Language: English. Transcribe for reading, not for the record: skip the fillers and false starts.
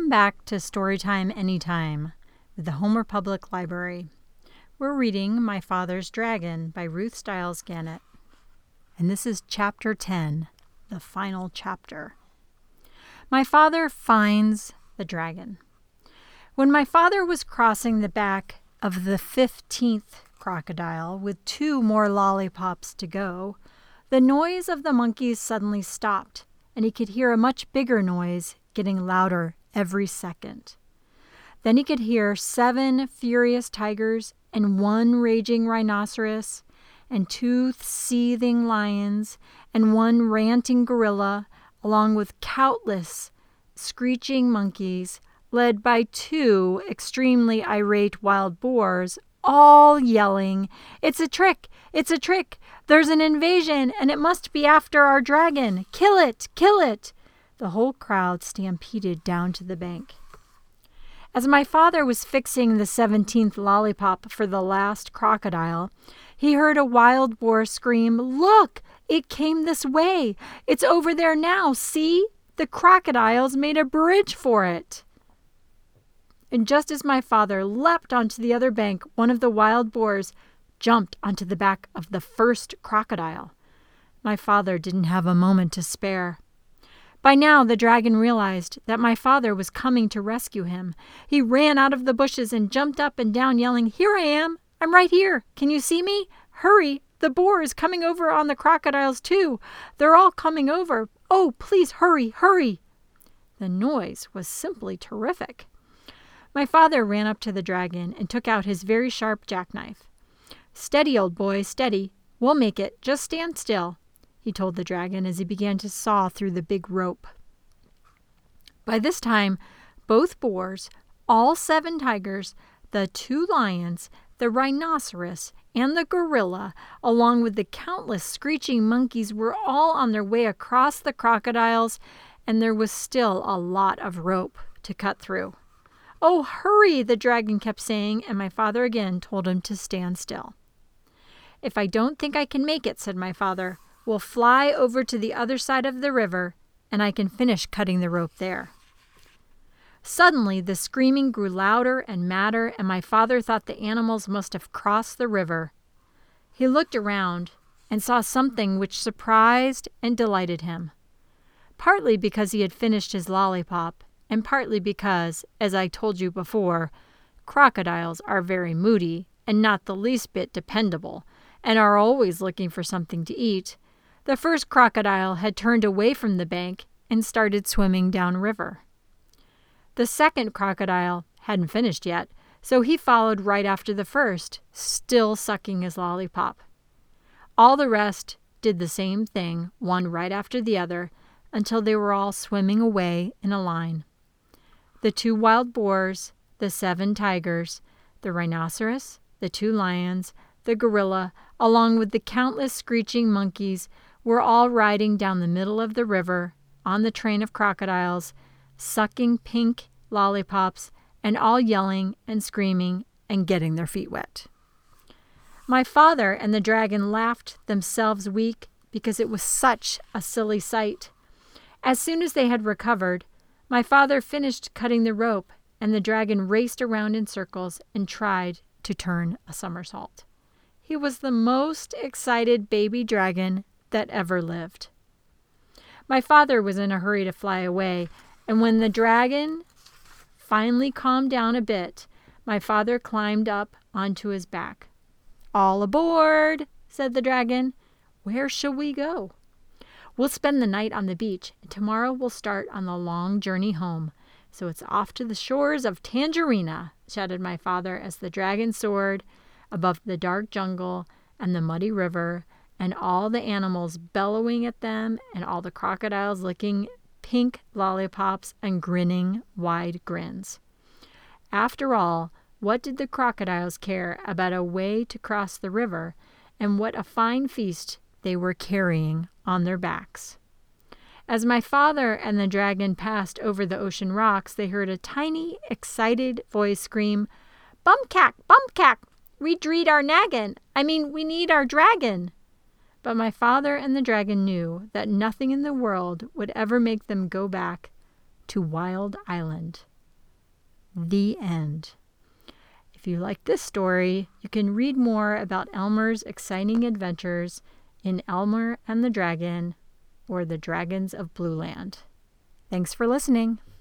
Welcome back to Storytime Anytime with the Homer Public Library. We're reading My Father's Dragon by Ruth Stiles Gannett. And this is Chapter 10, the final chapter. My father finds the dragon. When my father was crossing the back of the 15th crocodile with 2 more lollipops to go, the noise of the monkeys suddenly stopped, and he could hear a much bigger noise getting louder every second. Then he could hear 7 furious tigers and 1 raging rhinoceros and 2 seething lions and 1 ranting gorilla, along with countless screeching monkeys led by 2 extremely irate wild boars, all yelling, "It's a trick! It's a trick! There's an invasion, and it must be after our dragon! Kill it! Kill it!" The whole crowd stampeded down to the bank. As my father was fixing the 17th lollipop for the last crocodile, he heard a wild boar scream, "Look! It came this way! It's over there now! See? The crocodiles made a bridge for it!" And just as my father leapt onto the other bank, one of the wild boars jumped onto the back of the first crocodile. My father didn't have a moment to spare. By now, the dragon realized that my father was coming to rescue him. He ran out of the bushes and jumped up and down, yelling, "Here I am! I'm right here! Can you see me? Hurry! The boar is coming over on the crocodiles too! They're all coming over! Oh, please hurry, hurry!" The noise was simply terrific. My father ran up to the dragon and took out his very sharp jackknife. "Steady, old boy, steady. We'll make it. Just stand still," he told the dragon as he began to saw through the big rope. By this time, both boars, all 7 tigers, the 2 lions, the rhinoceros, and the gorilla, along with the countless screeching monkeys, were all on their way across the crocodiles, and there was still a lot of rope to cut through. "Oh, hurry," the dragon kept saying, and my father again told him to stand still. "If I don't think I can make it," said my father, "we'll fly over to the other side of the river, and I can finish cutting the rope there." Suddenly, the screaming grew louder and madder, and my father thought the animals must have crossed the river. He looked around and saw something which surprised and delighted him, partly because he had finished his lollipop, and partly because, as I told you before, crocodiles are very moody and not the least bit dependable, and are always looking for something to eat. The first crocodile had turned away from the bank and started swimming downriver. The second crocodile hadn't finished yet, so he followed right after the first, still sucking his lollipop. All the rest did the same thing, one right after the other, until they were all swimming away in a line. The 2 wild boars, the 7 tigers, the rhinoceros, the 2 lions, the gorilla, along with the countless screeching monkeys, were all riding down the middle of the river on the train of crocodiles, sucking pink lollipops, and all yelling and screaming and getting their feet wet. My father and the dragon laughed themselves weak because it was such a silly sight. As soon as they had recovered, my father finished cutting the rope, and the dragon raced around in circles and tried to turn a somersault. He was the most excited baby dragon that ever lived. My father was in a hurry to fly away, and when the dragon finally calmed down a bit, my father climbed up onto his back. "All aboard," said the dragon. "Where shall we go?" "We'll spend the night on the beach, and tomorrow we'll start on the long journey home. So it's off to the shores of Tangerina," shouted my father as the dragon soared above the dark jungle and the muddy river, and all the animals bellowing at them, and all the crocodiles licking pink lollipops and grinning wide grins. After all, what did the crocodiles care about a way to cross the river, and what a fine feast they were carrying on their backs? As my father and the dragon passed over the ocean rocks, they heard a tiny, excited voice scream, "Bumcack, bumcack, we dreed our naggin. We need our dragon." But my father and the dragon knew that nothing in the world would ever make them go back to Wild Island The end. If you like this story, you can read more about Elmer's exciting adventures in Elmer and the Dragon or The Dragons of Blue Land. Thanks for listening.